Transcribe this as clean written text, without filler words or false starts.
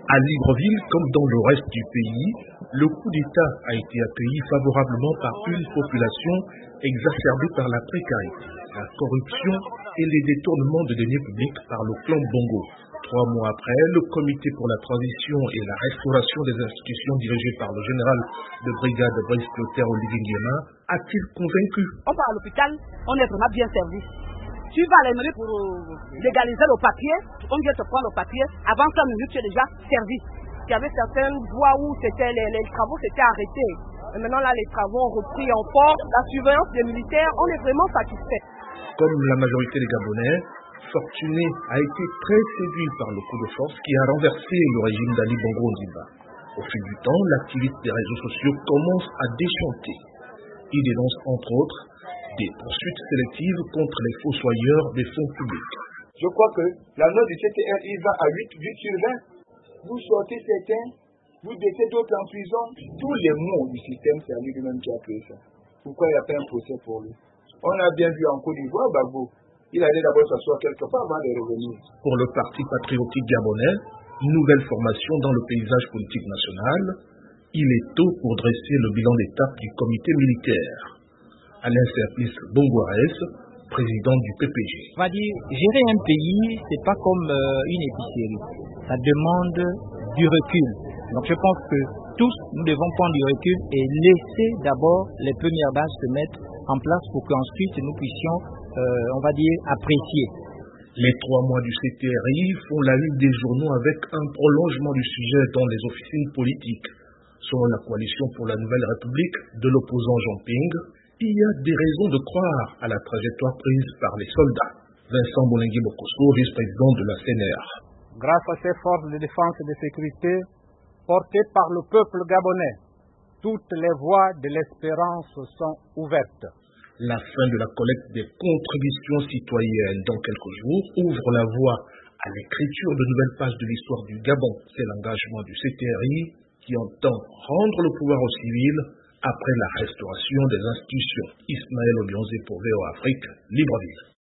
À Libreville, comme dans le reste du pays, le coup d'État a été accueilli favorablement par une population exacerbée par la précarité, la corruption et les détournements de deniers publics par le clan Bongo. 3 mois après, le comité pour la transition et la restauration des institutions dirigé par le général de brigade Brice Clotaire Olivier Nguema a-t-il convaincu? On va à l'hôpital, on est vraiment bien servi. Tu vas à la mairie pour légaliser le papier, on vient te prendre le papier, avant 5 minutes tu es déjà servi. Il y avait certaines voies où les travaux s'étaient arrêtés. Et maintenant là, les travaux ont repris en force. La surveillance des militaires, on est vraiment satisfait. Comme la majorité des Gabonais, Fortuné a été très séduit par le coup de force qui a renversé le régime d'Ali Bongo Ondimba. Au fil du temps, l'activiste des réseaux sociaux commence à déchanter. Il dénonce entre autres des poursuites sélectives contre les fossoyeurs des fonds publics. Je crois que la note du CTR, il va à 8 sur 20. Vous sortez certains, vous mettez d'autres en prison. Tous les mots du système, c'est à lui-même qui a créé ça. Pourquoi il n'y a pas un procès pour lui? On a bien vu en Côte d'Ivoire, Gbagbo. Il allait d'abord s'asseoir quelque part avant de revenir. Pour le Parti patriotique gabonais, nouvelle formation dans le paysage politique national, il est tôt pour dresser le bilan d'étape du comité militaire. Alain Serpis Bongoares, président du PPG. On va dire, gérer un pays, c'est pas comme une épicerie. Ça demande du recul. Donc je pense que tous, nous devons prendre du recul et laisser d'abord les premières bases se mettre en place pour qu'ensuite nous puissions, on va dire, apprécier. Les 3 mois du CTRI font la une des journaux avec un prolongement du sujet dans les officines politiques. Selon la coalition pour la Nouvelle République de l'opposant Jean Ping, il y a des raisons de croire à la trajectoire prise par les soldats. Vincent Bolengui Bokosso, vice-président de la CNR. Grâce à ces forces de défense et de sécurité portées par le peuple gabonais, toutes les voies de l'espérance sont ouvertes. La fin de la collecte des contributions citoyennes dans quelques jours ouvre la voie à l'écriture de nouvelles pages de l'histoire du Gabon. C'est l'engagement du CTRI qui entend rendre le pouvoir aux civils après la restauration des institutions. Ismaël Olionze pour VO Afrique, Libreville.